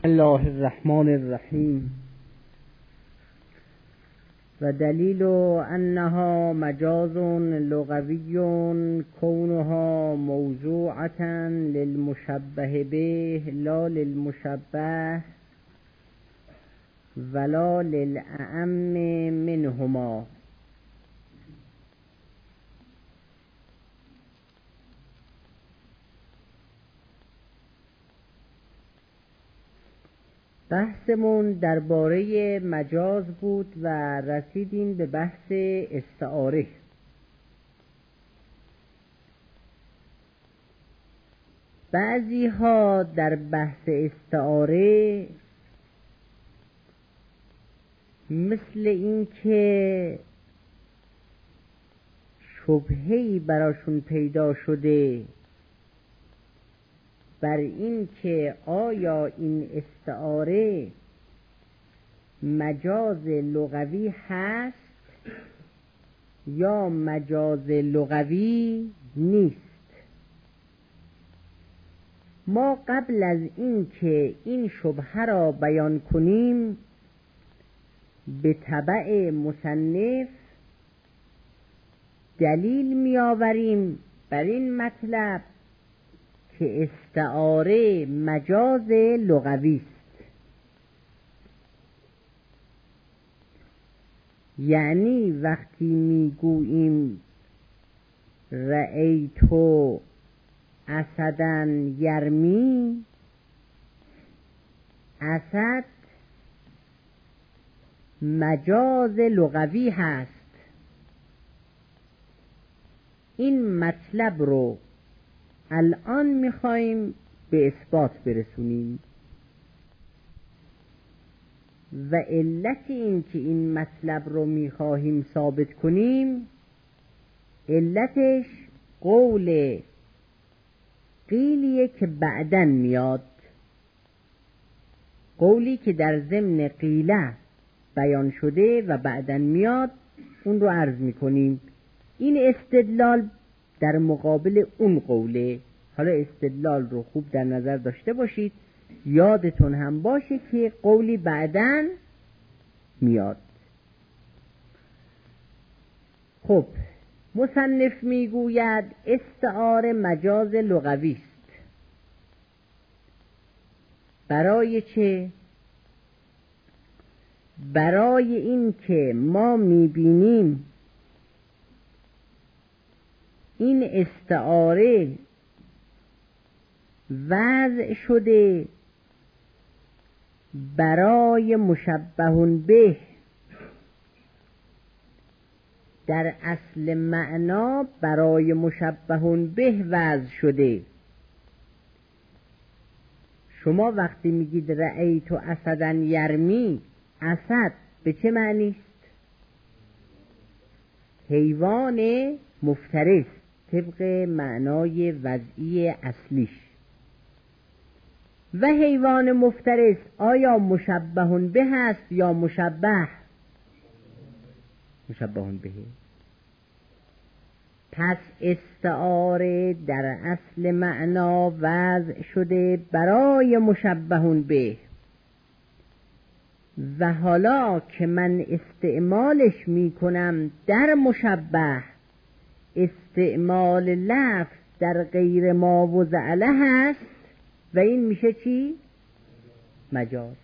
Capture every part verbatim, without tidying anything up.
الله الرحمن الرحیم. و دلیل انها مجاز لغوی کونها موضوعة للمشبه به لا للمشبه ولا للأعم منهما. بحثمون درباره مجاز بود و رسیدیم به بحث استعاره. بعضی ها در بحث استعاره مثل این که شبهه‌ای براشون پیدا شده بر این که آیا این استعاره مجاز لغوی هست یا مجاز لغوی نیست. ما قبل از این که این شبهه را بیان کنیم به تبع مصنف دلیل می آوریم بر این مطلب که استعاره مجاز لغوی است. یعنی وقتی میگوییم رأیت اسداً یرمی، اسد مجاز لغوی هست. این مطلب رو الان میخوایم به اثبات برسونیم و علت این که این مطلب رو میخواهیم ثابت کنیم علتش قول قیلیه که بعدن میاد، قولی که در ضمن قیله بیان شده و بعدن میاد، اون رو عرض میکنیم. این استدلال در مقابل اون قوله. حالا استدلال رو خوب در نظر داشته باشید، یادتون هم باشه که قولی بعدن میاد. خب مصنف میگوید استعاره مجاز لغوی است. برای چه؟ برای این که ما میبینیم این استعاره وضع شده برای مشبه به، در اصل معنا برای مشبه به وضع شده. شما وقتی میگید رأیت اسداً یرمی، اسد به چه معنی است؟ حیوان مفترس طبق معنای وضعی اصلیش. و حیوان مفترس آیا مشبه به هست یا مشبه؟ مشبه به. پس استعاره در اصل معنا وضع شده برای مشبه به، و حالا که من استعمالش می کنم در مشبه، استعمال لفظ در غیر ما وضع له هست و این میشه چی؟ مجاز.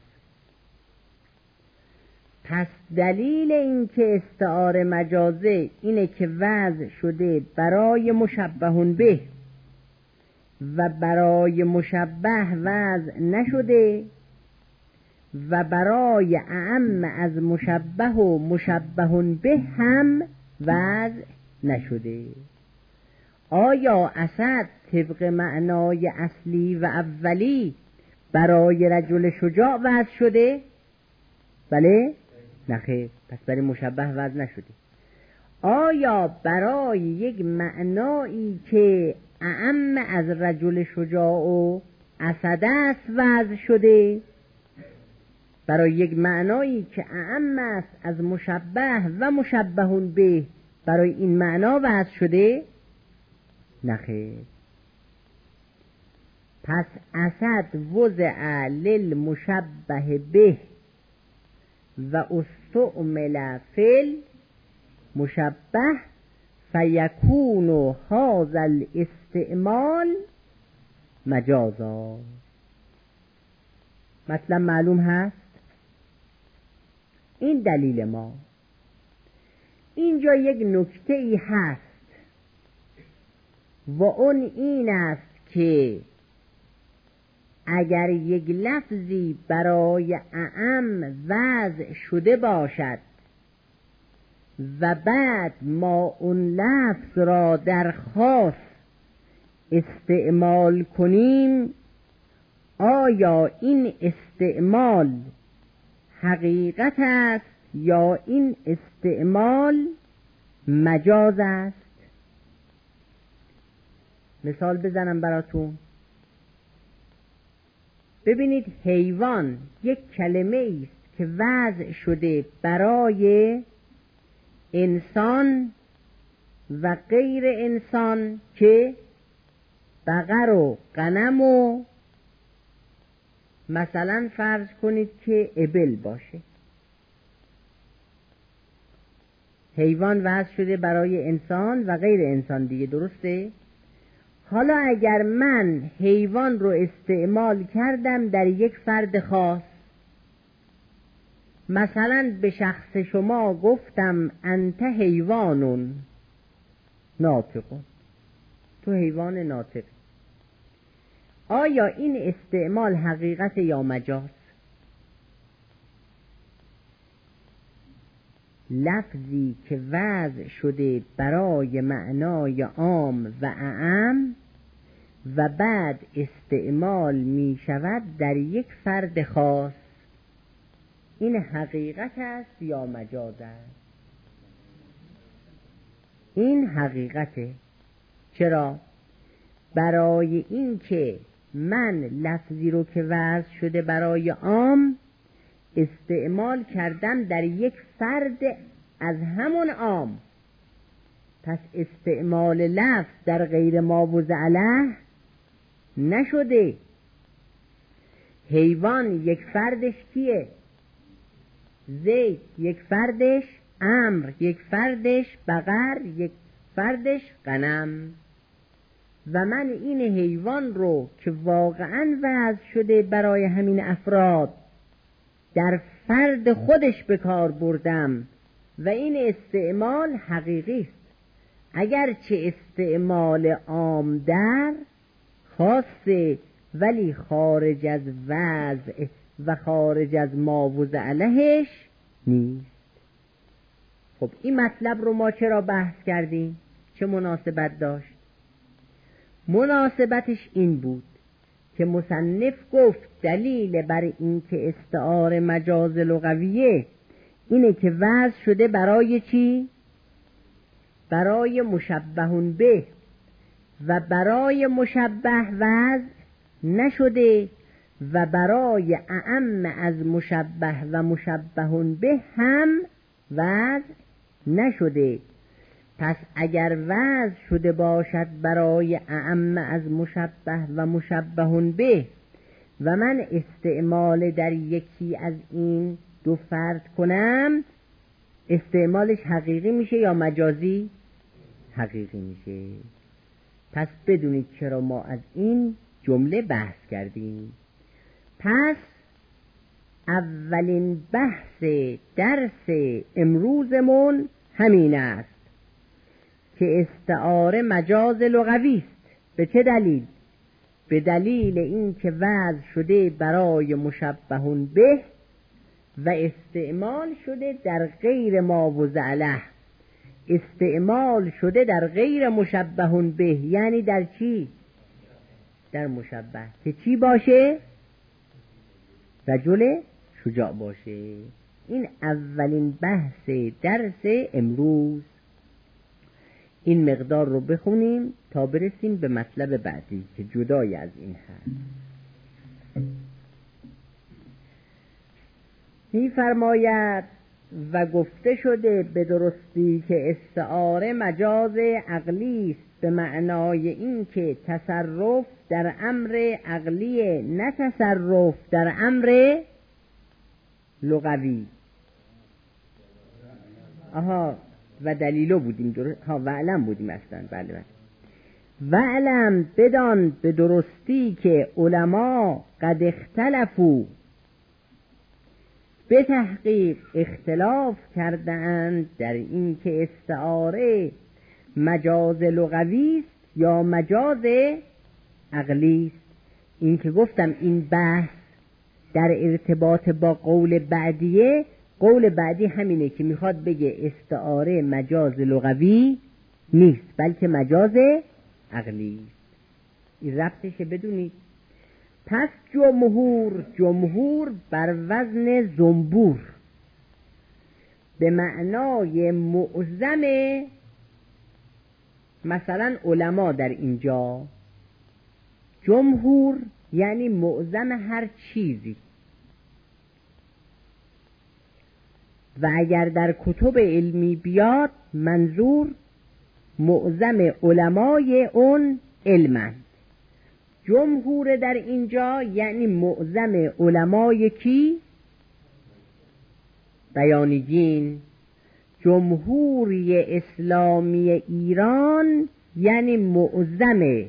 پس دلیل این که استعاره مجازه اینه که وضع شده برای مشبه به و برای مشبه وضع نشده و برای اعم از مشبه و مشبه به هم وضع نشده. آیا اسد طبق معنای اصلی و اولی برای رجل شجاع وضع شده؟ بله؟ نخیر. پس برای مشبه وضع نشده. آیا برای یک معنایی که اعم از رجل شجاع و اسد است وضع شده؟ برای یک معنایی که اعم است از مشبه و مشبه به برای این معنا وضع شده؟ نخیر. پس اسد وضع للمشبه به و استعمل فی المشبه فیکون هذا الاستعمال مجازا. مطلب معلوم هست؟ این دلیل ما. اینجا یک نکته ای هست و اون این است که اگر یک لفظی برای اعم وضع شده باشد و بعد ما اون لفظ را در خاص استعمال کنیم، آیا این استعمال حقیقت است یا این استعمال مجاز است؟ مثال بزنم براتون. ببینید حیوان یک کلمه است که وضع شده برای انسان و غیر انسان که بقر و غنم و مثلا فرض کنید که ابل باشه. حیوان وضع شده برای انسان و غیر انسان دیگه، درسته؟ حالا اگر من حیوان رو استعمال کردم در یک فرد خاص، مثلا به شخص شما گفتم انت حیوانون ناطقون، تو حیوان ناطق، آیا این استعمال حقیقت یا مجاز؟ لفظی که وضع شده برای معنای عام و اعم و بعد استعمال می شود در یک فرد خاص، این حقیقت است یا مجاز است؟ این حقیقته. چرا؟ برای این که من لفظی رو که وضع شده برای عام استعمال کردم در یک فرد از همون عام، پس استعمال لفظ در غیر ما وضع له نشده. حیوان یک فردش کیه؟ زید، یک فردش عمرو، یک فردش بقر، یک فردش غنم. و من این حیوان رو که واقعا وضع شده برای همین افراد در فرد خودش به کار بردم و این استعمال حقیقی است، اگرچه استعمال عام در خاصه ولی خارج از وضع و خارج از ما وضع لهش نیست. خب این مطلب رو ما چرا بحث کردیم؟ چه مناسبت داشت؟ مناسبتش این بود که مصنف گفت دلیل بر این که استعاره مجاز لغویه اینه که وضع شده برای چی؟ برای مشبهون به، و برای مشبه وضع نشده و برای اعم از مشبه و مشبهون به هم وضع نشده. پس اگر وضع شده باشد برای اعم از مشبه و مشبهون به و من استعمال در یکی از این دو فرد کنم، استعمالش حقیقی میشه یا مجازی؟ حقیقی میشه. پس بدونید چرا ما از این جمله بحث کردیم. پس اولین بحث درس امروزمون همین است که استعاره مجاز لغوی است. به چه دلیل؟ به دلیل اینکه وضع شده برای مشبهون به و استعمال شده در غیر ما وضع له. استعمال شده در غیر مشبهون به یعنی در چی؟ در مشبه که چی باشه؟ رجل شجاع باشه. این اولین بحث درس امروز. این مقدار رو بخونیم تا برسیم به مطلب بعدی که جدای از این هست. می فرماید و گفته شده به درستی که استعاره مجاز عقلی است به معنای این که تصرف در امر عقلی، نه تصرف در امر لغوی. آها و دلیلو بودیم درست، ها و علم بودیم اصلا. بله بله. و علم بدان به درستی که علما قد اختلفو، به تحقیق اختلاف کرده اند در این که استعاره مجاز لغوی است یا مجاز عقلی است. این که گفتم این بحث در ارتباط با قول بعدیه، قول بعدی همینه که میخواد بگه استعاره مجاز لغوی نیست بلکه مجاز عقلی است. این ربطشه بدونید. پس جمهور، جمهور بر وزن زنبور به معنای معظم، مثلا علما در اینجا جمهور یعنی معظم هر چیزی، و اگر در کتب علمی بیاد منظور معظم علمای اون علمند. جمهور در اینجا یعنی معظم علمای کی؟ بیانیین. جمهوری اسلامی ایران یعنی معظم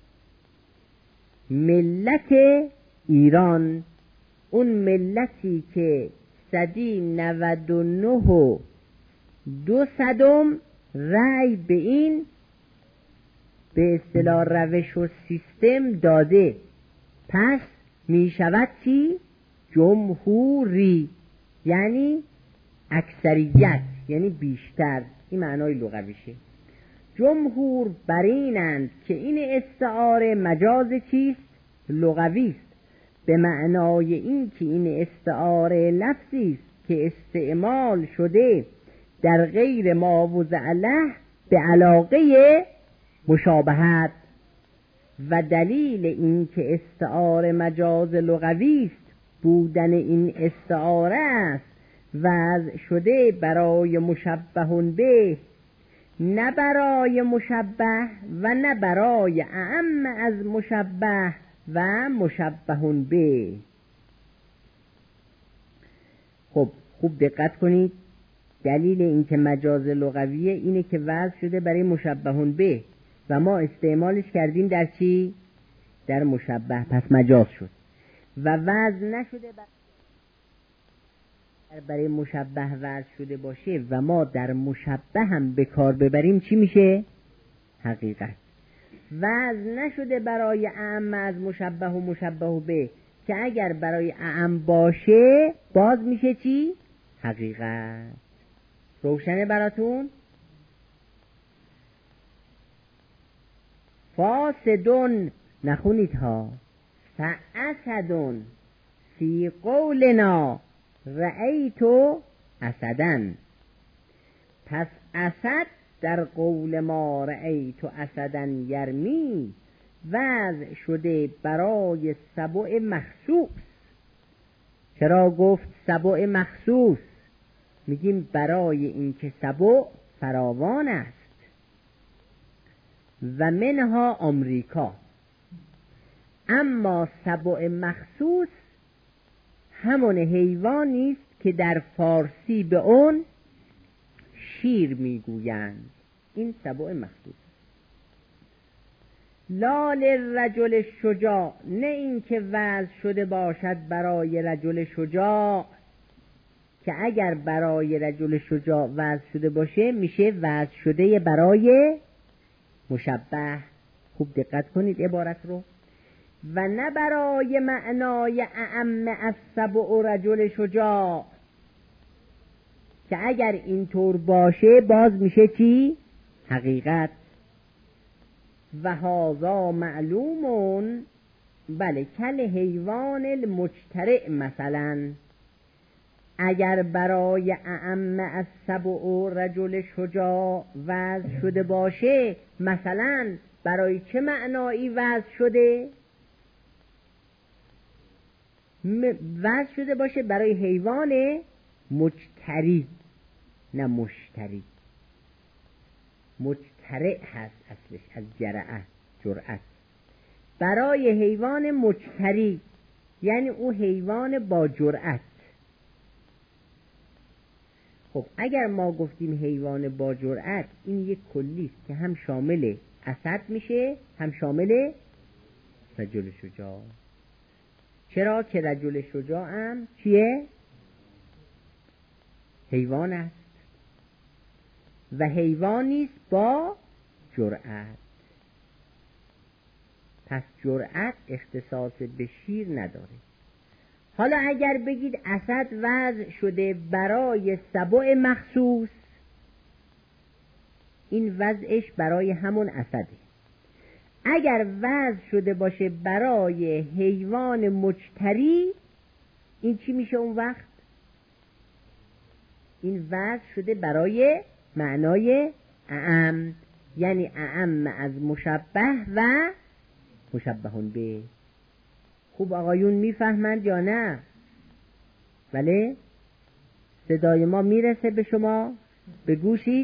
ملت ایران، اون ملتی که صدی نود و نه و دو صدم رأی به این به اصطلاح روش و سیستم داده. پس می شود چی؟ جمهوری یعنی اکثریت، یعنی بیشتر. این معنای لغویشه. جمهور بر اینند که این استعاره مجاز چیست؟ لغوی است، به معنای این که این استعاره لفظی است که استعمال شده در غیر ما وضع له به علاقه مشابهت. و دلیل این که استعاره مجاز لغوی است بودن این استعاره است وضع شده برای مشبه به، نه برای مشبه و نه برای اعم از مشبه و مشبه به. خب خوب دقت کنید. دلیل این که مجاز لغویه اینه که وضع شده برای مشبه به و ما استعمالش کردیم در چی؟ در مشبه، پس مجاز شد. و وضع نشده برای مشبه وضع شده باشه و ما در مشبه هم به کار ببریم چی میشه؟ حقیقت. وضع نشده برای اعم از مشبه و مشبه به، که اگر برای اعم باشه باز میشه چی؟ حقیقت. روشنه براتون؟ فاسدون نخونید ها، فاسدون فی قولنا رأیتو اسدن. پس اسد در قول ما رأیتو اسدن یرمی وضع شده برای سبع مخصوص. چرا گفت سبع مخصوص؟ میگیم برای اینکه سبع فراوان است و منها آمریکا. اما سبع مخصوص همون حیوانی است که در فارسی به اون شیر میگویند. این سبع مخصوص. لال رجل شجاع، نه این که وضع شده باشد برای رجل شجاع، که اگر برای رجل شجاع وضع شده باشه میشه وضع شده برای مشبه. خوب دقت کنید عبارت رو. و نه برای معنای اعم از سبع رجل شجاع، که اگر اینطور باشه باز میشه چی؟ حقیقت. و هذا معلومون، بله، کل حیوان المجترع مثلا. اگر برای اعم از سبع رجل شجاع وضع شده باشه، مثلا برای چه معنایی وضع شده؟ وضع شده باشه برای حیوان مجتری، نه مشتری. مجتری مجترع هست اصلش، از جرعه، جرأت. برای حیوان مجتری یعنی او حیوان با جرأت. خب اگر ما گفتیم حیوان با جرأت، این یک کلی است که هم شامل اسد میشه هم شامل رجل شجاع. چرا که رجل شجاع هم چیه؟ حیوان است و حیوانی است با جرأت. پس جرأت اختصاص به شیر نداره. حالا اگر بگید اسد وضع شده برای سبع مخصوص، این وضعش برای همون اسده. اگر وضع شده باشه برای حیوان مجتری، این چی میشه اون وقت؟ این وضع شده برای معنای اعم، یعنی اعم از مشبه و مشبهون به. خوب آقایون میفهمند یا نه؟ بله؟ صدای ما میرسه به شما؟ به گوشید؟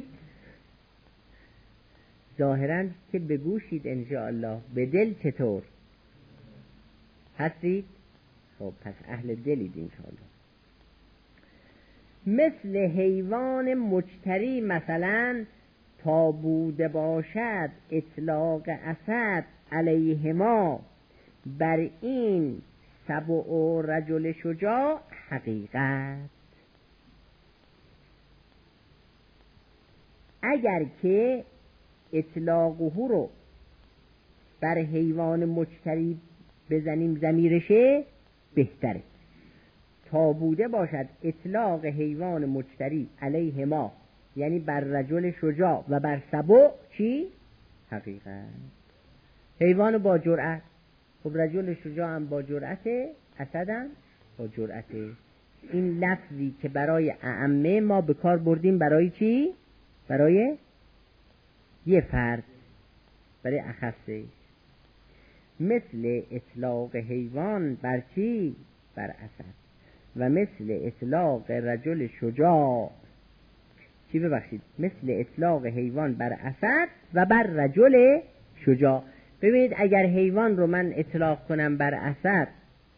ظاهراً که به گوشید انشاءالله. به دل چطور؟ هستید؟ خب پس اهل دلید انشاءالله. مثل حیوان مجتری مثلا تا بوده باشد اطلاق اسد علیهما بر این سبع و رجل شجاع حقیقت. اگر که اطلاقه رو بر حیوان مجتری بزنیم ضمیرشه بهتره. تا بوده باشد اطلاق حیوان مجتری علیه ما یعنی بر رجل شجاع و بر سبع چی؟ حقیقت. حیوان با جرأت. خب رجل شجاع هم با جرأته، اسد هم با جرأته. این لفظی که برای اعمه ما به کار بردیم برای چی؟ برای یه فرد، برای اخصه. مثل اطلاق حیوان بر چی؟ بر اسد. و مثل اطلاق رجل شجاع چی ببخشید مثل اطلاق حیوان بر اسد و بر رجل شجاع. ببینید اگر حیوان رو من اطلاق کنم بر اسد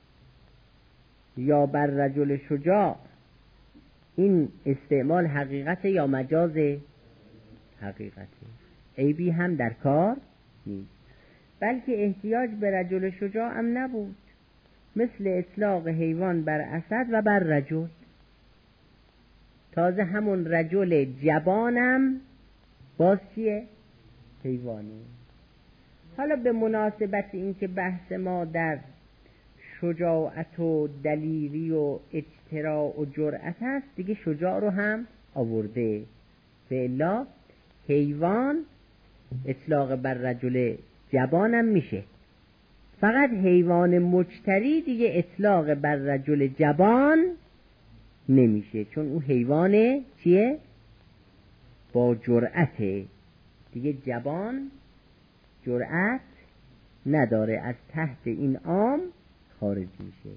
یا بر رجل شجاع، این استعمال حقیقت یا مجاز؟ حقیقتی. عیبی هم در کار نیست، بلکه احتیاج به رجل شجاع هم نبود. مثل اطلاق حیوان بر اسد و بر رجل. تازه همون رجل جبانم باز چیه؟ حیوانی. حالا به مناسبت اینکه بحث ما در شجاعت و دلیری و اجتراء و جرأت هست، دیگه شجاع رو هم آورده. فعلا حیوان اطلاق بر رجل جبانم میشه، فقط حیوان مجتری دیگه اطلاق بر رجل جبان نمیشه، چون اون حیوان چیه؟ با جرأته. دیگه جبان جرأت نداره، از تحت این عام خارج میشه.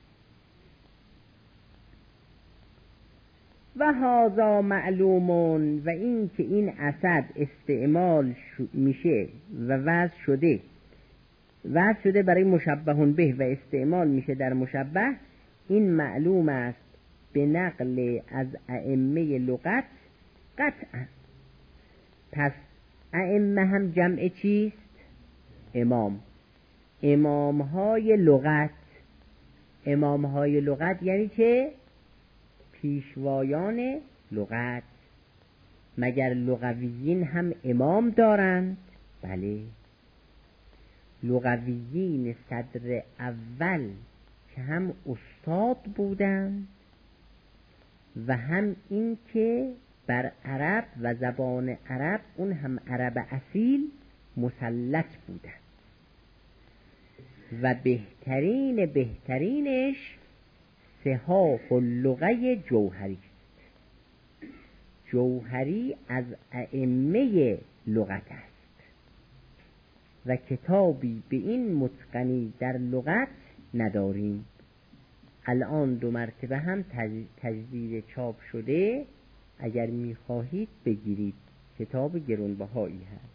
و هذا معلومون، و این که این اسد استعمال میشه و وضع شده وضع شده برای مشبهون به و استعمال میشه در مشبه، این معلوم است به نقل از ائمه لغت قطعا. پس ائمه هم جمع چیست؟ امام. امام های لغت. امام های لغت یعنی چه؟ پیشوایان لغت. مگر لغویین هم امام دارند؟ بله. لغویین صدر اول که هم استاد بودند و هم این که بر عرب و زبان عرب اون هم عرب اصیل مسلط بودند. و بهترین بهترینش صحاح اللغه جوهری. جوهری از ائمه لغت است و کتابی به این متقنی در لغت نداریم. الان دو مرتبه هم تجدید چاپ شده، اگر میخواهید بگیرید کتاب گرانبهایی هست.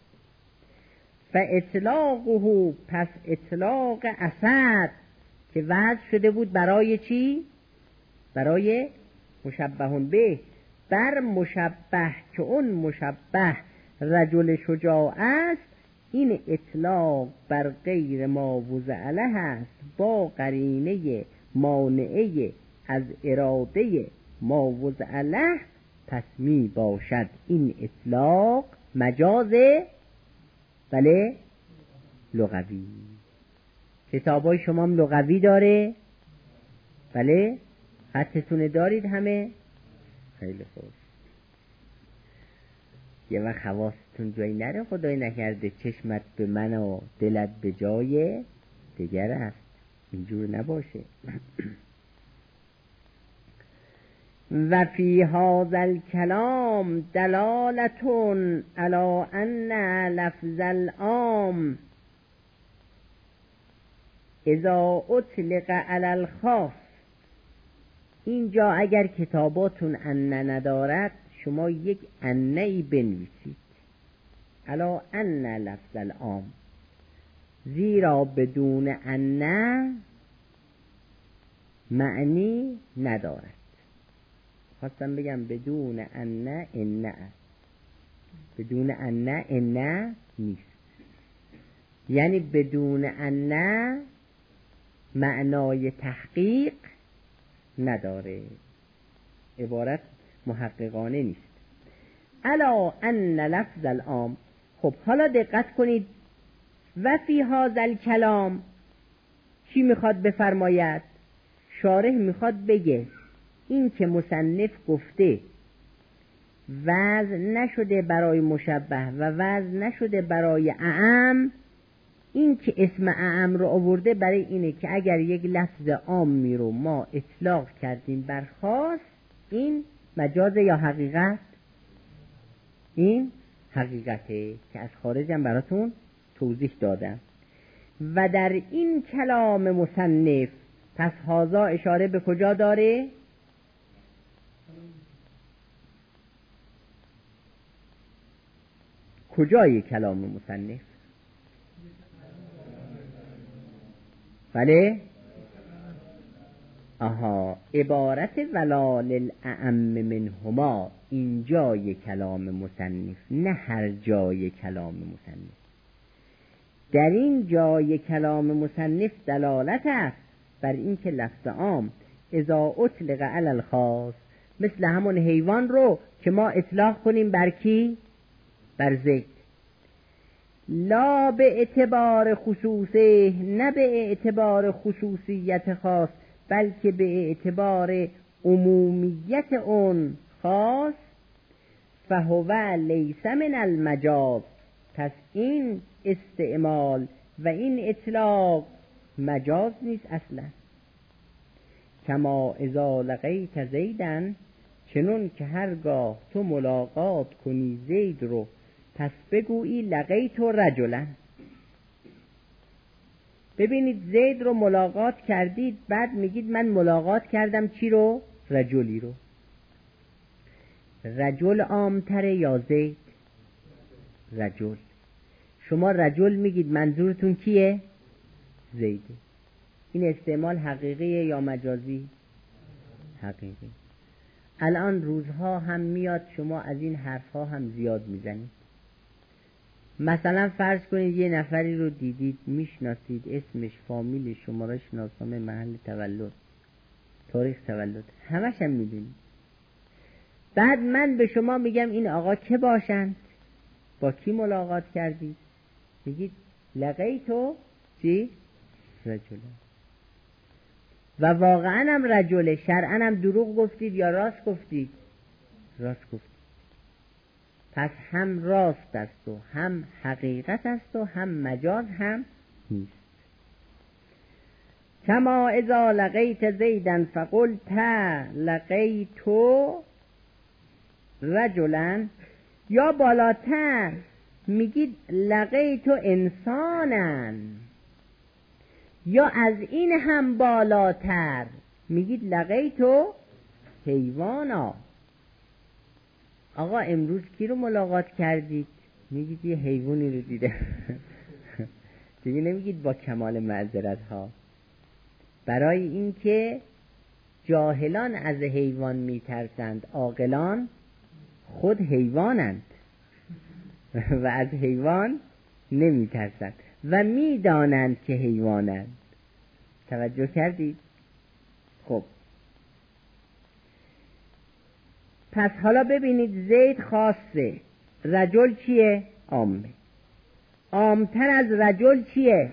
فاطلاقه، پس اطلاق اسد که وضع شده بود برای چی؟ برای مشبه به، بر مشبه که اون مشبه رجل شجاع است، این اطلاق بر غیر ما وضع له است با قرینه مانعه از اراده ما وضع له، پس می باشد این اطلاق مجاز بله لغوی. کتابای شما هم لغوی داره؟ بله خطتونه دارید همه؟ خیلی خوب. یه وقت حواستون جایی نره خدای نکرده چشمت به من و دلت به جای دیگر است، اینجور نباشه. و فی هذا الکلام دلالتون علی ان لفظ العام اذا اطلق علی الخاص. اینجا اگر کتاباتون انه ندارد شما یک انه ای بنویسید، علی ان لفظ العام، زیرا بدون انه معنی ندارد. خواستم بگم بدون انه انه است، بدون انه انه نیست، یعنی بدون انه معنای تحقیق نداره، عبارت محققانه نیست. الا ان لفظ العام. خب حالا دقت کنید، و فی هذا الکلام چی میخواد بفرماید؟ شارح میخواد بگه این که مصنف گفته وضع نشده برای مشبه و وضع نشده برای اعم، این که اسم اعم رو آورده برای اینه که اگر یک لفظ عامی رو ما اطلاق کردیم بر خاص، این مجاز یا حقیقت؟ این حقیقته که از خارجم براتون توضیح دادم. و در این کلام مصنف پس هازا اشاره به کجا داره؟ کجای کلام مصنف؟ بله؟ آها، عبارت ولا للأعم منهما، این جای کلام مصنف، نه هر جای کلام مصنف. در این جای کلام مصنف دلالت است بر این که لفظ عام اذا اطلق علی الخاص، مثل همون حیوان رو که ما اطلاق کنیم بر کی؟ بر زید، لا به اعتبار خصوصه، نه به اعتبار خصوصیت خاص، بلکه به اعتبار عمومیت اون خاص. فهو لیس من المجاز، پس این استعمال و این اطلاق مجاز نیست اصلا. کما اذا لقیت زیدن، چنون که هرگاه تو ملاقات کنی زید رو، پس بگویی لقیت رجلا. ببینید زید رو ملاقات کردید، بعد میگید من ملاقات کردم چی رو؟ رجلی رو. رجل عامتره یا زید؟ رجل. شما رجل میگید، منظورتون کیه؟ زیده. این استعمال حقیقیه یا مجازی؟ حقیقی. الان روزها هم میاد شما از این حرفها هم زیاد میزنید. مثلا فرض کنید یه نفری رو دیدید، میشناسید، اسمش، فامیل، شماره شناسنامه، محل تولد، تاریخ تولد، همش هم میدونید. بعد من به شما میگم این آقا که باشند، با کی ملاقات کردید؟ میگید لقیتو چی؟ رجله. و واقعا هم رجله، شرعا هم دروغ گفتید یا راست گفتید؟ راست گفتید. پس هم راست است و هم حقیقت است و هم مجاز هم نیست. کما اذا لقیت زیدن فقلت لقیتو رجلا، یا بالاتر میگید لقیتو انسانن، یا از این هم بالاتر میگید لقیتو حیوانا. آقا امروز کی رو ملاقات کردید؟ میگید یه حیوانی رو دیده. دیگه نمیگید با کمال معذرت ها. برای اینکه جاهلان از حیوان میترسند، عاقلان خود حیوانند و از حیوان نمیترسند و میدانند که حیوانند. توجه کردید؟ خب پس حالا ببینید زید خاصه، رجل چیه؟ عامه. عامتر از رجل چیه؟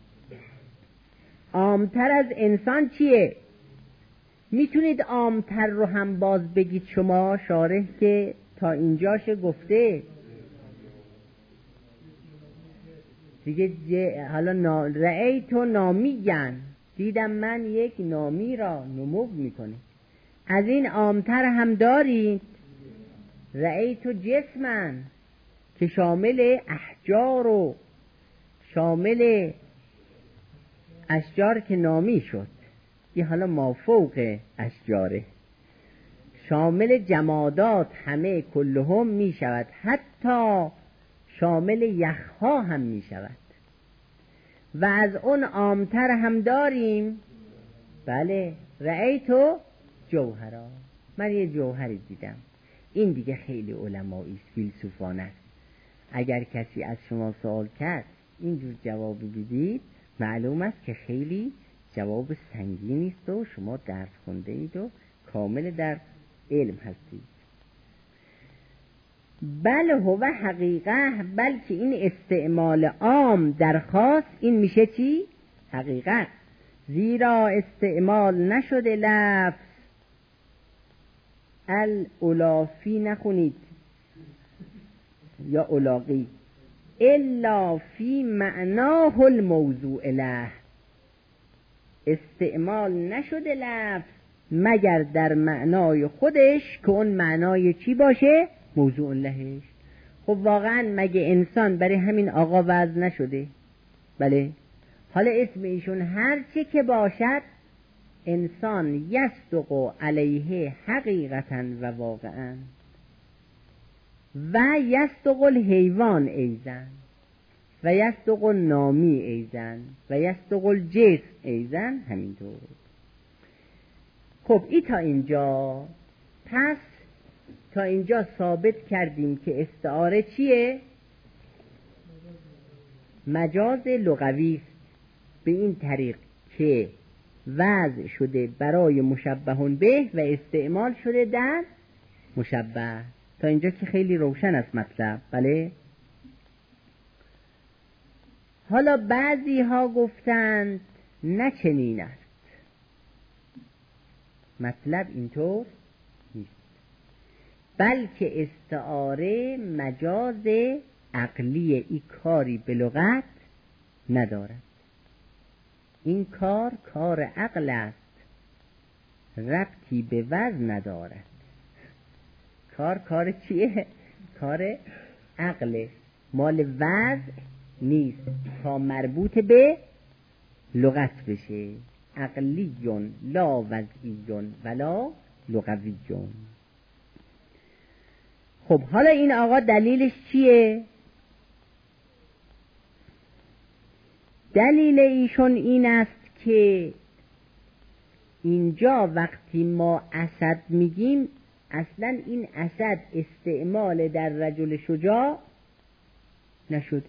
عامتر از انسان چیه؟ میتونید عامتر رو هم باز بگید شما؟ شارح که تا اینجاش گفته دیگه ج... حالا نا... رأیت و نامیگن، دیدم من یک نامی را نمو میکنه. از این عامتر هم دارید رأیت و جسمن که شامل احجار و شامل اشجار که نامی شد، این حالا مافوق اشجاره، شامل جمادات همه کلهم می شود، حتی شامل یخها هم می شود. و از اون عامتر هم داریم، بله، رأیتو جوهرا، من یه جوهری دیدم. این دیگه خیلی علمایی است، فیلسوفانه است. اگر کسی از شما سوال کرد اینجور جواب بدید، معلوم است که خیلی جواب سنگینی است و شما درس خونده اید و کامل در علم هستید. بله هو حقیقه، بلکه این استعمال عام در خاص این میشه چی؟ حقیقت. زیرا استعمال نشده لفظ الاولافی، نخونید یا اولاقی، الا فی معناه الموضوع له، استعمال نشده لفظ مگر در معنای خودش که اون معنای چی باشه؟ موضوع لهش. خب واقعا مگه انسان برای همین آقا وضع نشده؟ بله. حالا اسم ایشون هر چی که باشد، انسان یصدق علیه حقیقتا و واقعا و یصدق الحیوان ایزن و یصدق النامی ایزن و یصدق الجسم ایزن همینطور. خب این تا اینجا. پس تا اینجا ثابت کردیم که استعاره چیه؟ مجاز لغوی است، به این طریق که وضع شده برای مشبه به و استعمال شده در مشبه. تا اینجا که خیلی روشن است مطلب، بله؟ حالا بعضی ها گفتند نه چنین است، مطلب اینطور نیست، بلکه استعاره مجاز عقلی، ای کاری به لغت ندارد. این کار کار عقل است، ربطی به وزن ندارد. کار کار چیه؟ کار عقل، مال وزن نیست تا مربوط به لغت بشه. عقلیون لا وضعیون ولا لغویون. خب حالا این آقا دلیلش چیه؟ دلیل ایشون این است که اینجا وقتی ما اسد میگیم، اصلا این اسد استعمال در رجل شجاع نشد.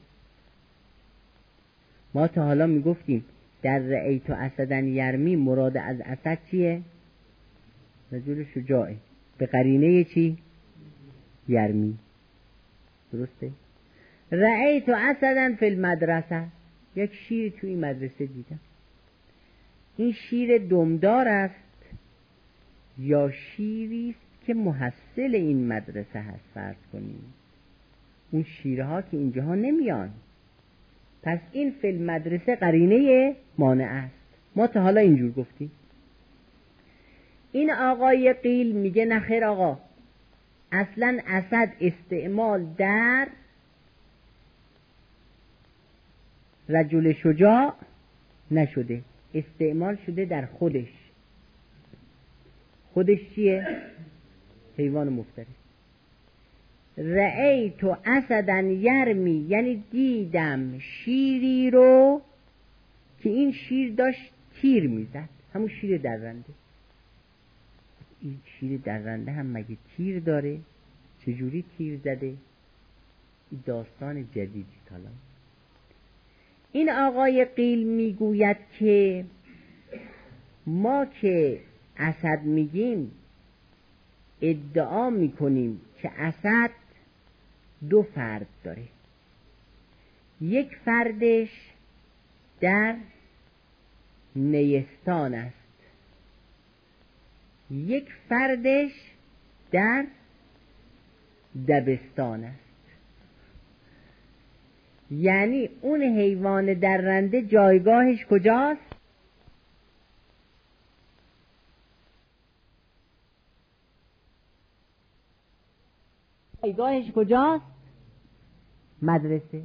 ما تا حالا میگفتیم در رأیت اسدن یرمی، مراد از اسد چیه؟ رجل شجاعه، به قرینه چی؟ یرمی. درسته؟ رأیت اسدن فی المدرسه، یک شیر توی مدرسه دیدم. این شیر دمدار است یا شیری است که محصل این مدرسه هست؟ فرض کنیم اون شیرها که اینجاها نمیان، پس این فی المدرسه قرینه مانع است. ما تا حالا اینجور گفتیم. این آقای قیل میگه نخیر آقا، اصلا اسد استعمال در رجل شجاع نشده، استعمال شده در خودش. خودش چیه؟ حیوان مفترس. رأیت اسدن یرمی، یعنی دیدم شیری رو که این شیر داشت تیر میزد، همون شیر درنده. این شیر درنده هم مگه تیر داره؟ چجوری تیر زده؟ این داستان جدیدی حالا. این آقای قیل میگوید که ما که اسد میگیم ادعا میکنیم که اسد دو فرد داره. یک فردش در نیستان است، یک فردش در دبستان است. یعنی اون حیوان درنده جایگاهش کجاست؟ جایگاهش کجاست؟ مدرسه.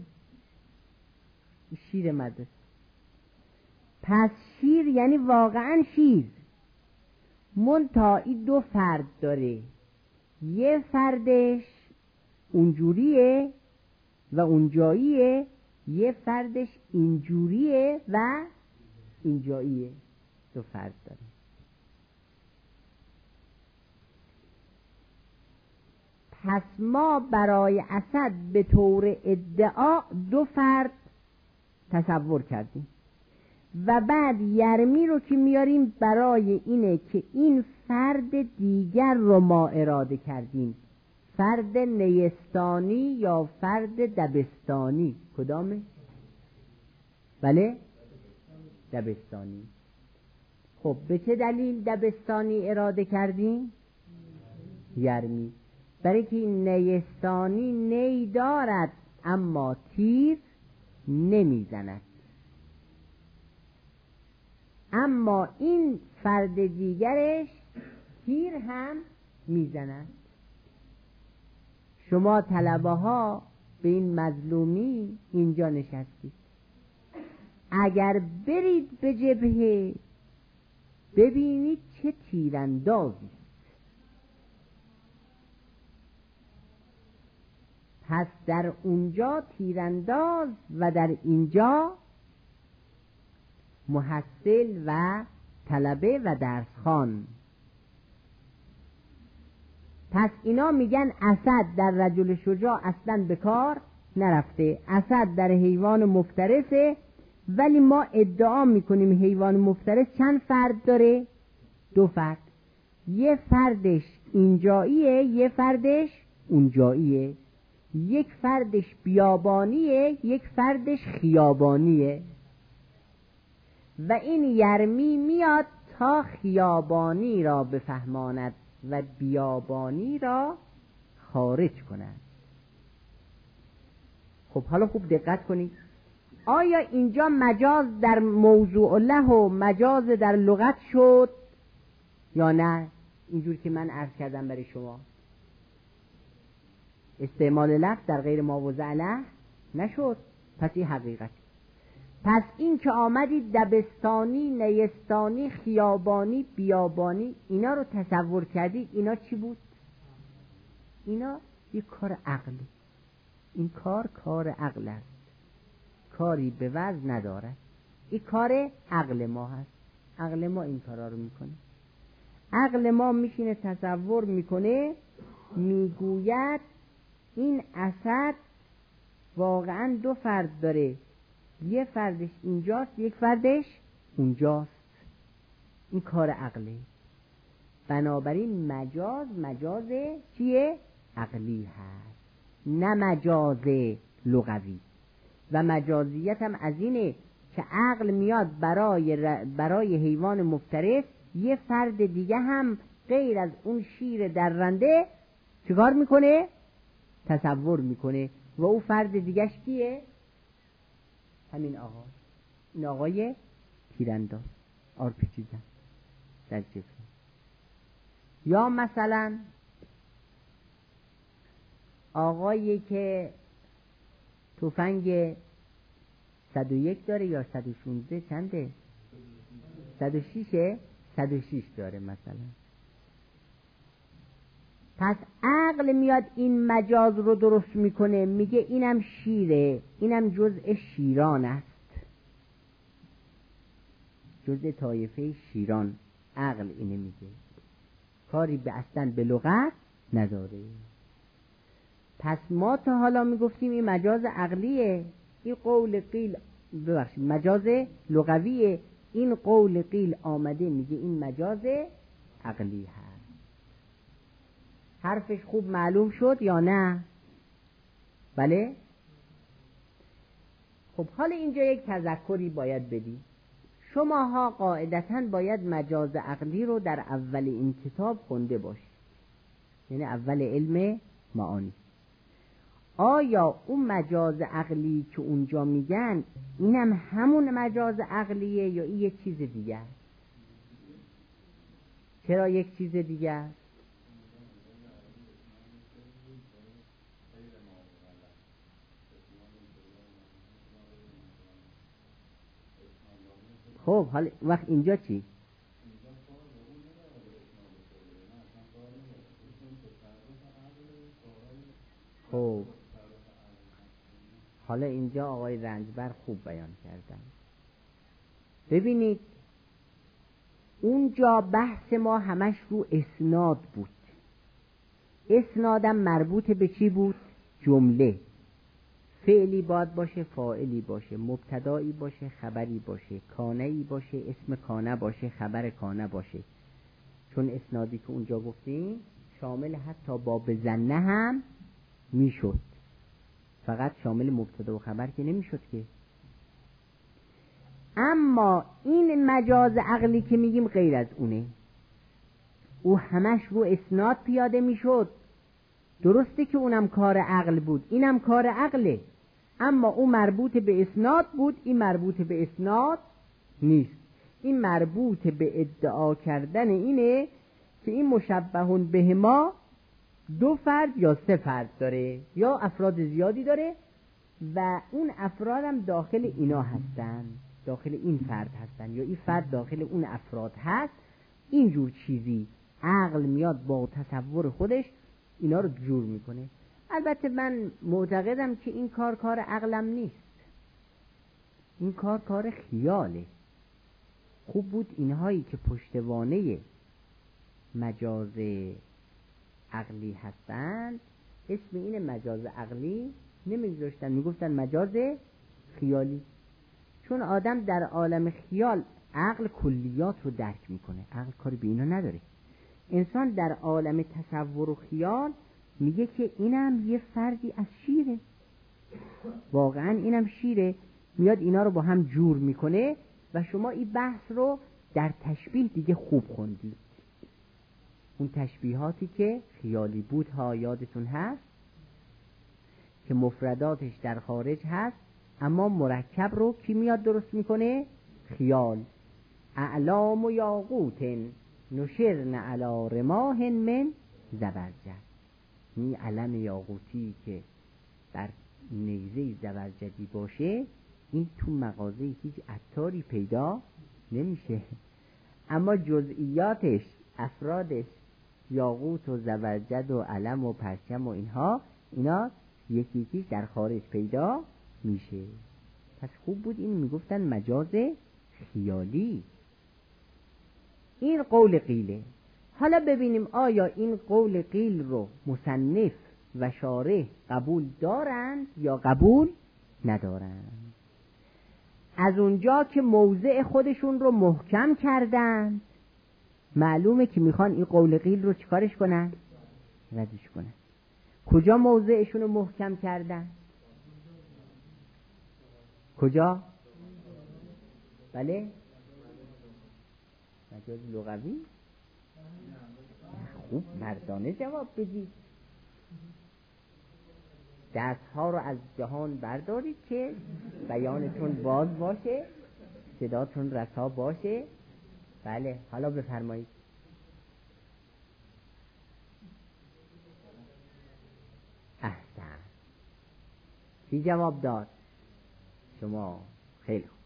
شیر مدرسه. پس شیر یعنی واقعا شیر، منتها این دو فرد داره، یه فردش اونجوریه و اونجاییه، یه فردش اینجوریه و اینجاییه. دو فرد داره. پس ما برای اسد به طور ادعا دو فرد تصور کردیم و بعد یرمی رو که میاریم برای اینه که این فرد دیگر رو ما اراده کردیم، فرد نیستانی یا فرد دبستانی. کدامه؟ بله دبستانی. خب به چه دلیل دبستانی اراده کردیم؟ یرمی. برای که این نیستانی نی دارد اما تیر نمیزند، اما این فرد دیگرش تیر هم میزند. شما طلبه ها به این مظلومی اینجا نشستید، اگر برید به جبهه ببینید چه تیراندازی. پس در اونجا تیرانداز و در اینجا محصل و طلبه و درسخوان. پس اینا میگن اسد در رجل شجاع اصلا به کار نرفته، اسد در حیوان مفترسه. ولی ما ادعا میکنیم حیوان مفترس چند فرد داره؟ دو فرد. یه فردش اینجاییه، یه فردش اونجاییه. یک فردش بیابانیه، یک فردش خیابانیه. و این یرمی میاد تا خیابانی را بفهماند و بیابانی را خارج کند. خب حالا خوب دقت کنید، آیا اینجا مجاز در موضوع له و مجاز در لغت شد یا نه؟ اینجور که من عرض کردم برای شما، استعمال لفظ در غیر مواضع له نشد. پس این حقیقت. پس این که آمدید دبستانی، نیستانی، خیابانی، بیابانی اینا رو تصور کردید، اینا چی بود؟ اینا یک کار عقلی. این کار کار عقل است، کاری به وزن ندارد. این کار عقل ما هست. عقل ما این کارا رو میکنه. عقل ما میشینه تصور میکنه، میگوید این اسد واقعا دو فرد داره، یه فردش اینجاست، یک فردش اونجاست. این کار عقله. بنابراین مجاز مجاز چیه؟ عقلی هست، نه مجاز لغوی. و مجازیت هم از اینه که عقل میاد برای ر... برای حیوان مفترس یه فرد دیگه هم غیر از اون شیر درنده چیکار میکنه؟ تصور میکنه. و اون فرد دیگهش کیه؟ همین آقا. این آقای تیرانداز آرپیچی زن در جبهه. یا مثلا آقایی که تفنگ صد و یک داره یا صد و شانزده چنده؟ صد و شش صد و شش داره مثلا. پس عقل میاد این مجاز رو درست میکنه، میگه اینم شیره، اینم جزء شیران است، جزء طایفه شیران. عقل اینه میگه، کاری به اصلا به لغت نداره. پس ما تا حالا میگفتیم این مجاز عقلیه، این قول قیل ببخشید مجاز لغویه، این قول قیل آمده میگه این مجاز عقلی هست. حرفش خوب معلوم شد یا نه؟ بله؟ خب حالا اینجا یک تذکری باید بدی. شماها قاعدتاً باید مجاز عقلی رو در اول این کتاب خونده باشید، یعنی اول علم معانی. آیا اون مجاز عقلی که اونجا میگن اینم همون مجاز عقلیه یا این یک چیز دیگه است؟ چرا یک چیز دیگه است؟ خب حالا وقت اینجا چی؟ خب حالا اینجا آقای رنجبر خوب بیان کردن. ببینید اونجا بحث ما همش رو اسناد بود. اسنادم مربوط به چی بود؟ جمله. فعلی باید باشه، فاعلی باشه، مبتدایی باشه، خبری باشه، کانه‌ای باشه، اسم کانه باشه، خبر کانه باشه. چون اسنادی که اونجا گفتیم شامل حتی باب زنه هم میشد، فقط شامل مبتدا و خبر که نمیشد که. اما این مجاز عقلی که میگیم غیر از اونه، او همش رو اسناد پیاده میشد. درسته که اونم کار عقل بود، اینم کار عقله، اما او مربوط به اسناد بود، این مربوط به اسناد نیست. این مربوط به ادعا کردن اینه که این مشبهون به ما دو فرد یا سه فرد داره یا افراد زیادی داره و اون افراد هم داخل اینا هستن، داخل این فرد هستن، یا این فرد داخل اون افراد هست. اینجور چیزی عقل میاد با تصور خودش اینا رو جور میکنه. البته من معتقدم که این کار کار عقلم نیست، این کار کار خیاله. خوب بود اینهایی که پشتوانه مجاز عقلی هستند اسم این مجاز عقلی نمیگذاشتن، میگفتن مجاز خیالی. چون آدم در عالم خیال عقل کلیات رو درک میکنه، عقل کاری به اینا نداره. انسان در عالم تصور و خیال میگه که اینم یه فردی از شیره، واقعا اینم شیره، میاد اینا رو با هم جور میکنه. و شما این بحث رو در تشبیه دیگه خوب خوندید، اون تشبیهاتی که خیالی بود ها، یادتون هست که مفرداتش در خارج هست اما مرکب رو کی میاد درست میکنه؟ خیال. اعلام و یاقوت نشرن علی رماح من زبرجد. این علم یاقوتی که بر نیزه زبرجدی باشه این تو مغازه هیچ عطاری پیدا نمیشه، اما جزئیاتش، افرادش، یاقوت و زبرجد و علم و پرچم و اینها، اینا یکی یکیش در خارج پیدا میشه. پس خوب بود این میگفتن مجاز خیالی. این قول قیله. حالا ببینیم آیا این قول قیل رو مصنف و شارح قبول دارند یا قبول ندارند. از اونجا که موضع خودشون رو محکم کردند معلومه که میخوان این قول قیل رو چیکارش کنن؟ ردش کنن. کجا موضعشون رو محکم کردن؟ کجا؟ بله؟ مجاز لغوی؟ خوب مردانه جواب بدید. دستها رو از جهان بردارید که بیانتون باز باشه، صداتون رسا باشه. بله حالا بفرمایید. احسن. کی جواب داد؟ شما. خیلی خوب.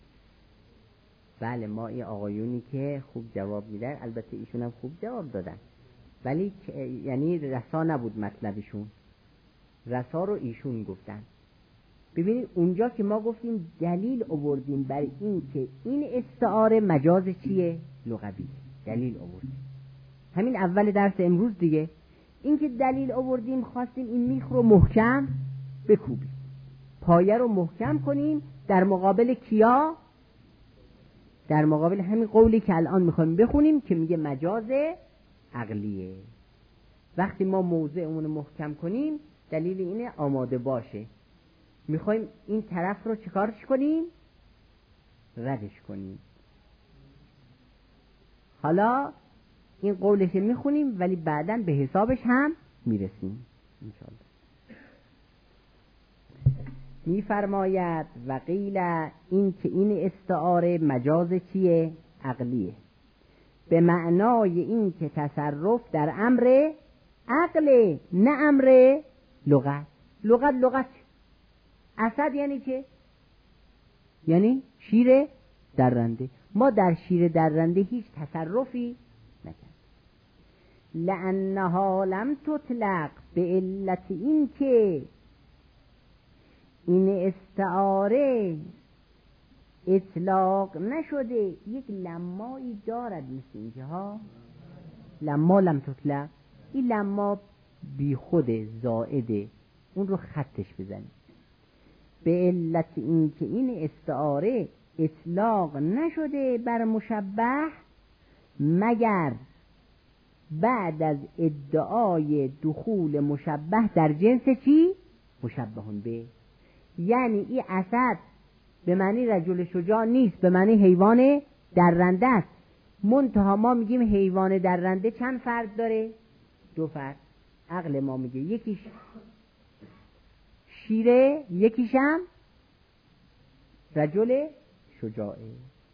بله ما این آقایونی که خوب جواب میدن، البته ایشون هم خوب جواب دادن. ولی یعنی رسا نبود مطلبشون، رسا رو ایشون گفتن. ببینید اونجا که ما گفتیم دلیل آوردیم بر این که این استعاره مجاز چیه؟ لغوی. دلیل آوردیم همین اول درس امروز دیگه، این که دلیل آوردیم خواستیم این میخ رو محکم بکوبیم، پایه رو محکم کنیم در مقابل کیا؟ در مقابل همین قولی که الان میخوایم بخونیم که میگه مجاز عقلیه. وقتی ما موضعمون رو محکم کنیم دلیل اینه آماده باشه، میخوایم این طرف رو چیکارش کنیم؟ ردش کنیم. حالا این قولش میخونیم ولی بعداً به حسابش هم میرسیم انشاءالله. میفرماید و قیل این که این استعاره مجاز چیه؟ عقلیه، به معنای این که تصرف در امر عقل نه امر لغت. لغت لغت اسد یعنی چه؟ یعنی شیر درنده. ما در شیر درنده هیچ تصرفی نکرد. لأنها لم تطلق به علت این که این استعاره اطلاق نشده. یک لمایی دارد مثل اینجا ها، لما لم تطلق. این لما بی خود زائده، اون رو خطش بزنید. به علت این که این استعاره اطلاق نشده بر مشبه مگر بعد از ادعای دخول مشبه در جنس چی؟ مشبهون به. یعنی این اسد به معنی رجل شجاع نیست، به معنی حیوان درنده است. منتها ما میگیم حیوان درنده چند فرد داره؟ دو فرد. عقل ما میگه یکیش شیره، یکیشم رجل شجاعه.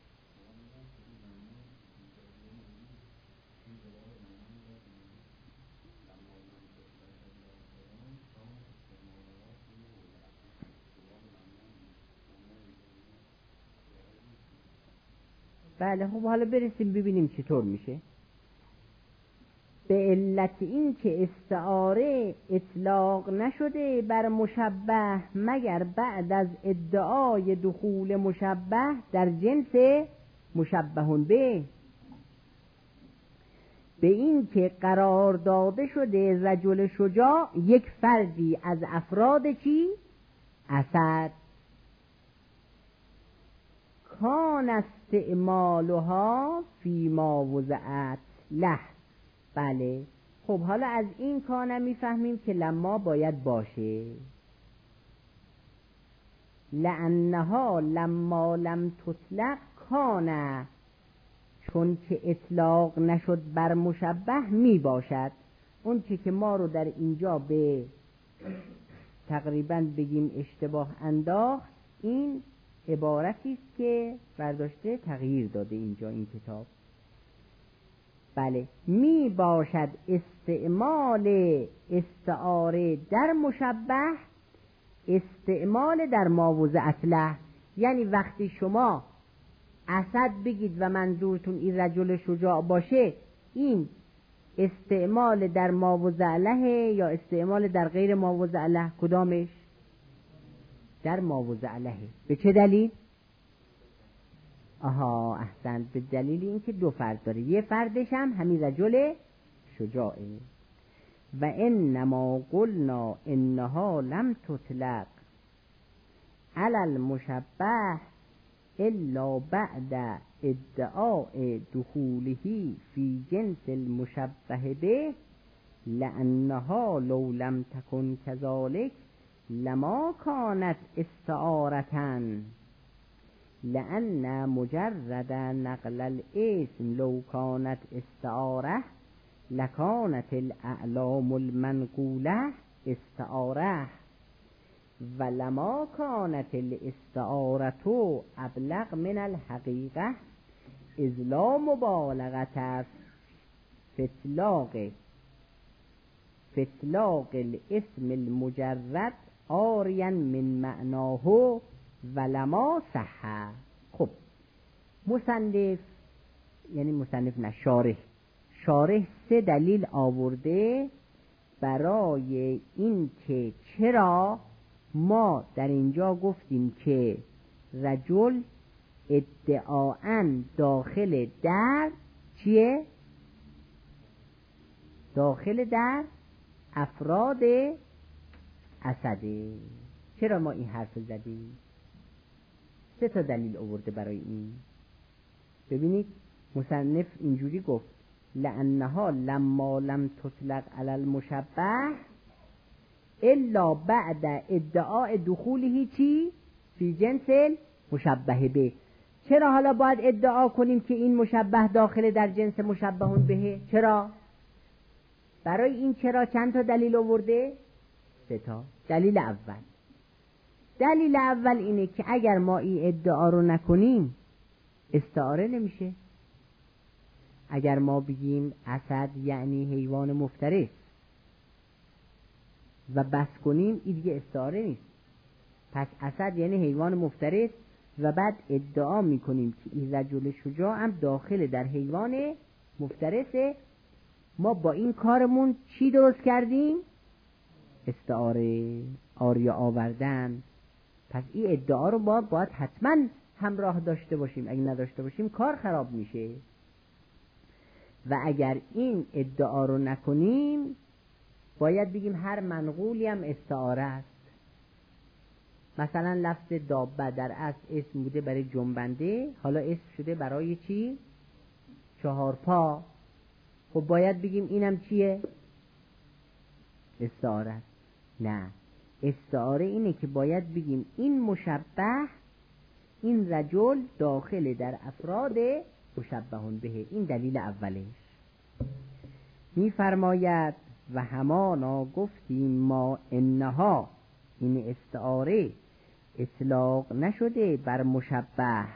بله خب حالا برسیم ببینیم چطور میشه. به علت این که استعاره اطلاق نشده بر مشبه مگر بعد از ادعای دخول مشبه در جنس مشبهون به، به این که قرار داده شده رجل شجاع یک فردی از افراد چی؟ اسد. کان استعمالها فی ما وضعت له. بله خب حالا از این کانه میفهمیم که لما باید باشه. لأنها لما لم تطلق کانه، چون که اطلاق نشد بر مشبه می باشد. اون چی که ما رو در اینجا به تقریبا بگیم اشتباه انداخت این عبارتی است که برداشته تغییر داده اینجا این کتاب. بله می باشد استعمال استعاره در مشبه استعمال در ما وضعت له. یعنی وقتی شما اسد بگید و منظورتون این رجل شجاع باشه، این استعمال در ما وضع له یا استعمال در غیر ما وضع له؟ کدامش؟ در ما وضع له. به چه دلیل؟ آها احسن، به دلیل اینکه دو فرد داره، یه فردش هم همین رجل شجاعه. و انما قلنا انها لم تطلق علی المشبه الا بعد ادعاء دخوله فی جنس المشبه به، لانها لو لم تکن كذلك لما كانت استعارة، لأن مجرد نقل الاسم لو كانت استعارة لكانت الأعلام المنقولة استعارة، ولما كانت الاستعارة أبلغ من الحقيقة إذ لا مبالغة في إطلاق في إطلاق الاسم المجرد عاريا من معناه ولما صح. خب مصنف یعنی مصنف نه شارح شارح سه دلیل آورده برای این که چرا ما در اینجا گفتیم که رجل ادعاءً داخل در چیه؟ داخل در افراد اسده. چرا ما این حرف زدیم؟ سه تا دلیل آورده برای این. ببینید مصنف اینجوری گفت لأنها لما لم تطلق علی المشبه الا بعد ادعاء دخوله چی؟ فی جنس مشبه به. چرا حالا باید ادعا کنیم که این مشبه داخل در جنس مشبه به؟ چرا؟ برای این چرا چند تا دلیل آورده؟ سه تا. دلیل اول دلیل اول اینه که اگر ما این ادعا رو نکنیم استعاره نمیشه. اگر ما بگیم اسد یعنی حیوان مفترس و بس کنیم این دیگه استعاره نیست. پس اسد یعنی حیوان مفترس و بعد ادعا میکنیم که این رجل شجاع هم داخل در حیوان مفترسه. ما با این کارمون چی درست کردیم؟ استعاره، آریه آوردن. پس این ادعا رو باید, باید حتما همراه داشته باشیم. اگه نداشته باشیم کار خراب میشه. و اگر این ادعا رو نکنیم باید بگیم هر منقولی هم استعاره است. مثلا لفظ دابه در اصل اسم بوده برای جنبنده، حالا اسم شده برای چی؟ چهار پا. خب باید بگیم اینم چیه؟ استعاره است. نه، استعاره اینه که باید بگیم این مشبه، این رجل داخل در افراد مشبهون به. این دلیل اولش. می فرماید و همانا گفتیم ما انها، این استعاره اطلاق نشده بر مشبه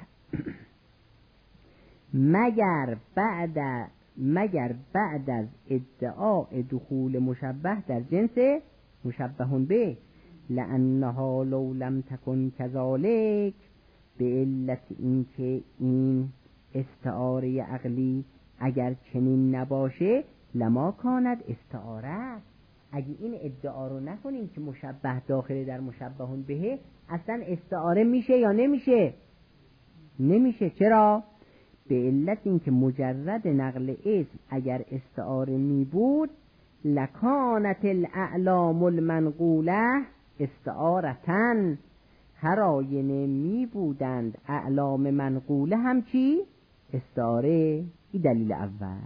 مگر بعد مگر بعد از ادعاء دخول مشبه در جنس مشبهون به، لانها لو لم تکن کذالک، به علت اینکه این استعاره عقلی اگر چنین نباشه لما کاند استعاره. اگه این ادعا رو نکنیم که مشبه داخل در مشبهون به، اصلا استعاره میشه یا نمیشه؟ نمیشه. چرا؟ به علت اینکه مجرد نقل اسم اگر استعاره می بود لکانت الاعلام المنقوله استعارتن، هر آینه می بودند اعلام منقوله هم چی؟ استعاره. این دلیل اول.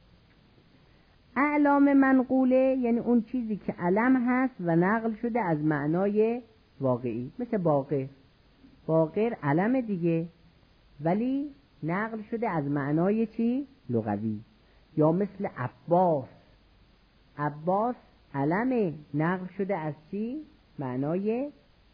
اعلام منقوله یعنی اون چیزی که علم هست و نقل شده از معنای واقعی، مثل باقر. باقر علم دیگه ولی نقل شده از معنای چی؟ لغوی. یا مثل عباس. عباس علم نقل شده از چی؟ معنای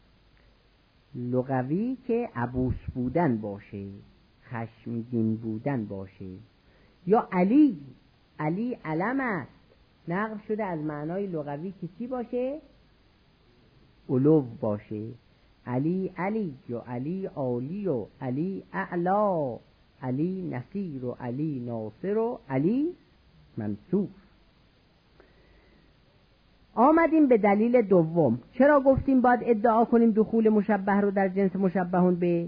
لغوی که عبوس بودن باشه، خشمگین بودن باشه. یا علی، علی علم است نقل شده از معنای لغوی که چی باشه؟ علو باشه. علی علی و علی عالی و علی اعلا، علی نصیر و علی ناصر و علی منصور. آمدیم به دلیل دوم. چرا گفتیم باید ادعا کنیم دخول مشبه رو در جنس مشبهون به؟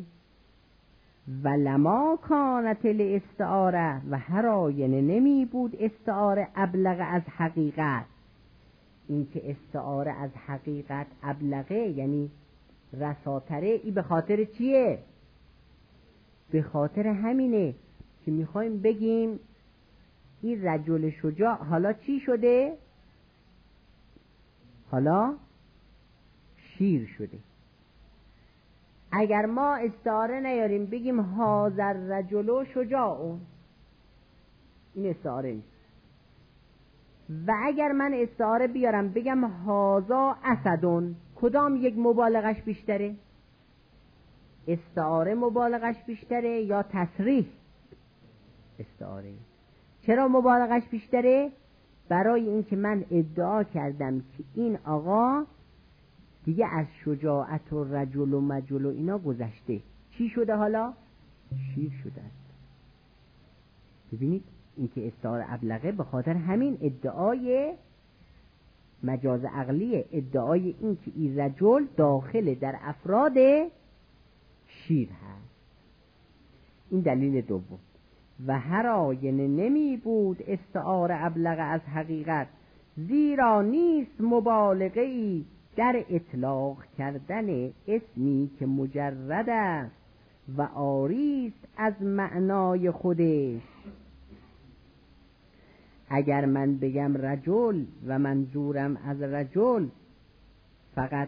ولما کانت الاستعاره، و هر آینه نمی بود استعاره ابلغ از حقیقت. این که استعاره از حقیقت ابلغه یعنی رساتره، ای به خاطر چیه؟ به خاطر همینه که میخوایم بگیم این رجل شجاع حالا چی شده؟ حالا شیر شده. اگر ما استعاره نیاریم بگیم هازر رجل شجاع، این استعاره نیست. و اگر من استعاره بیارم بگم هازا اسدون، کدام یک مبالغش بیشتره؟ استعاره مبالغش بیشتره یا تصریح؟ استعاره. چرا مبالغش بیشتره؟ برای اینکه من ادعا کردم که این آقا دیگه از شجاعت و رجل و مجل و اینا گذشته. چی شده حالا؟ شیر شده است. ببینید اینکه استعاره ابلغه به خاطر همین ادعای مجاز عقلیه، ادعای این که این رجل داخل در افراد شیر هست. این دلیل دوم. و هر آینه نمی بود استعاره ابلغ از حقیقت، زیرا نیست مبالغه ای در اطلاق کردن اسمی که مجرد است و عاریست از معنای خودش. اگر من بگم رجل و منظورم از رجل فقط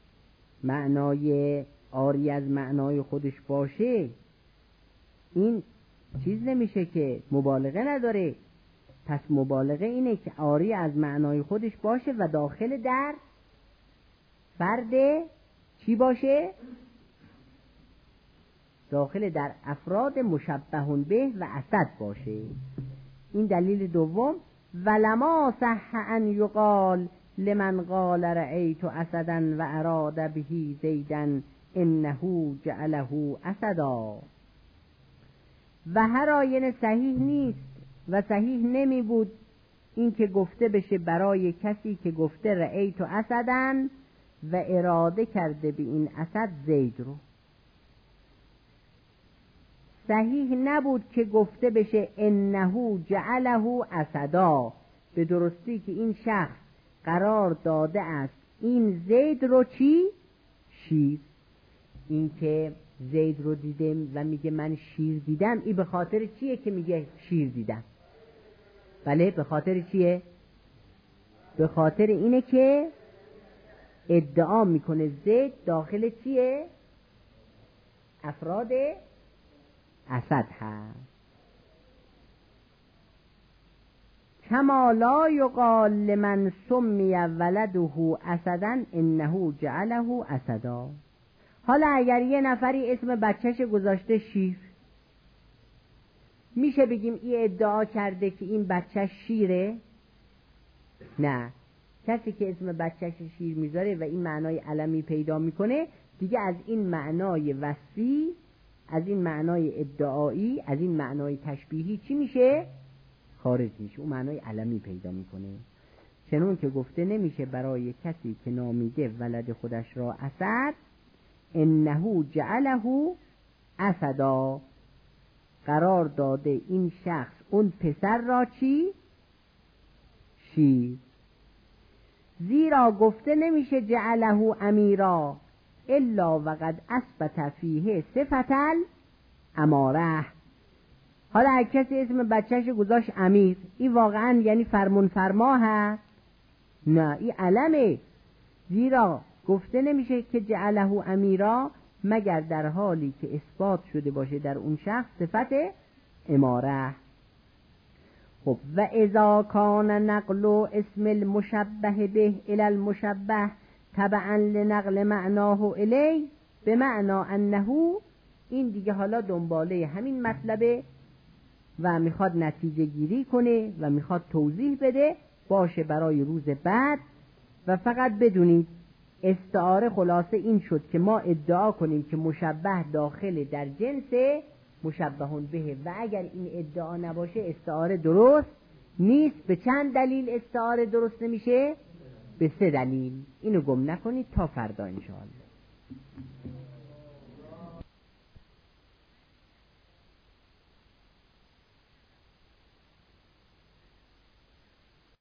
معنای عاری از معنای خودش باشه، این چیز نمیشه که مبالغه نداره. پس مبالغه اینه که عاری از معنای خودش باشه و داخل در فرد چی باشه؟ داخل در افراد مشبه به و اسد باشه. این دلیل دوم. ولما صح ان یقال لمن قال رأیت اسدا و اراد به زیدا انه جعله اسدا. و هر آینه صحیح نیست و صحیح نمی بود این که گفته بشه برای کسی که گفته رأیت اسدا و اراده کرده به این اسد زید رو. صحیح نبود که گفته بشه انه جعله اسدا، به درستی که این شخص قرار داده است این زید رو چی؟ شیر. این که زید رو دیدم و میگه من شیر دیدم، این به خاطر چیه که میگه شیر دیدم؟ بله، به خاطر چیه؟ به خاطر اینه که ادعا میکنه زید داخل چیه؟ افراد اسد هست. کما لا یقال لمن سمی ولده اسدا انه جعله اسدا. حالا اگر یه نفری اسم بچهش گذاشته شیر، میشه بگیم این ادعا کرده که این بچهش شیره؟ نه. کسی که اسم بچهش شیر میذاره و این معنای علمی پیدا میکنه، دیگه از این معنای وصفی، از این معنای ادعایی، از این معنای تشبیهی چی میشه؟ خارج میشه. اون معنای علمی پیدا میکنه. چنون که گفته نمیشه برای کسی که نامیده ولد خودش را اسد انه جعله اسدا، قرار داده این شخص اون پسر را چی؟ شیر. زیرا گفته نمیشه جعله امیرا الا وقد اثبت فیه صفت الاماره. حالا اگه کسی اسم بچهش گذاشت امیر، این واقعا یعنی فرمون فرما هست؟ نه، این علمه. زیرا گفته نمیشه که جعله امیرا مگر در حالی که اثبات شده باشه در اون شخص صفت اماره. خب و اذا کان نقل اسم المشبه به الى المشبه تبعا لنقل معناه الی به معنا انه، این دیگه حالا دنباله همین مطلبه و میخواد نتیجه گیری کنه و میخواد توضیح بده، باشه برای روز بعد. و فقط بدونید استعاره خلاصه این شد که ما ادعا کنیم که مشبه داخل در جنس مشبه به، و اگر این ادعا نباشه استعاره درست نیست. به چند دلیل استعاره درست نمیشه؟ به سه دلیل. اینو گم نکنید تا فردا انشاءالله.